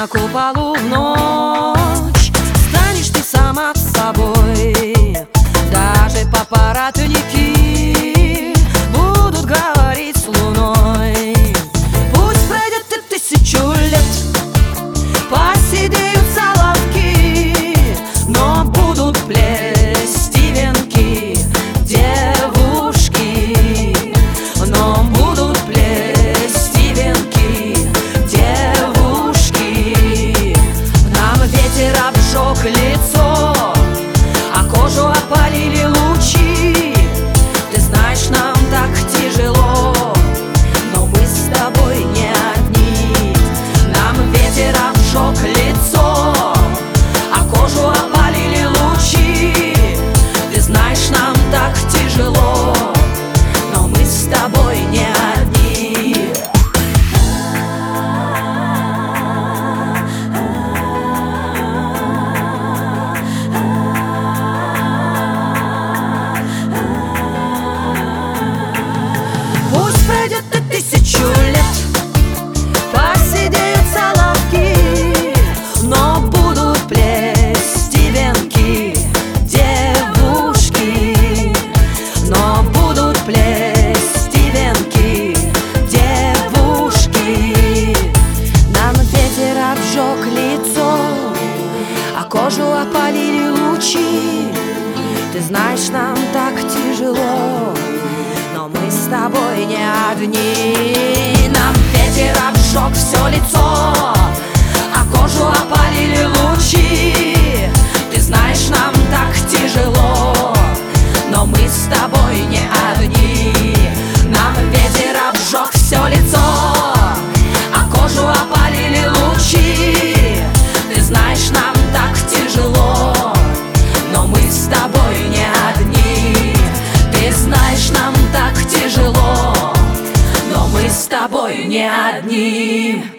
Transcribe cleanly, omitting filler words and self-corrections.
на куполу в ночь станешь ты сама с собой. Даже папоротники будут говорить с луной. Пусть пройдет и 1000 лет, поседеют соловки, но будут плести венки девушки, но будут плести венки девушки. Нам ветер обжег лицо, а кожу опалили лучи. Ты знаешь, нам так тяжело, но мы с тобой не одни. Нам ветер обжег лицо, а кожу опалили лучи. Ты знаешь, нам так тяжело, но мы с тобой не одни. Пусть пройдет и 1000 лет, поседеют соловки, но будут плести венки девушки, но будут плести венки девушки. Нам ветер обжег лицо, а кожу опалили лучи. Ты знаешь, нам так тяжело, но мы с тобой не одни. Нам ветер обжег все лицо, а кожу опалили лучи. Ты знаешь, нам так тяжело, но мы с тобой не одни. Нам ветер обжег все лицо, а кожу опалили лучи. Ты знаешь, нам так тяжело, но мы с тобой не одни. Ты знаешь, нам так тяжело, но мы с тобой не одни.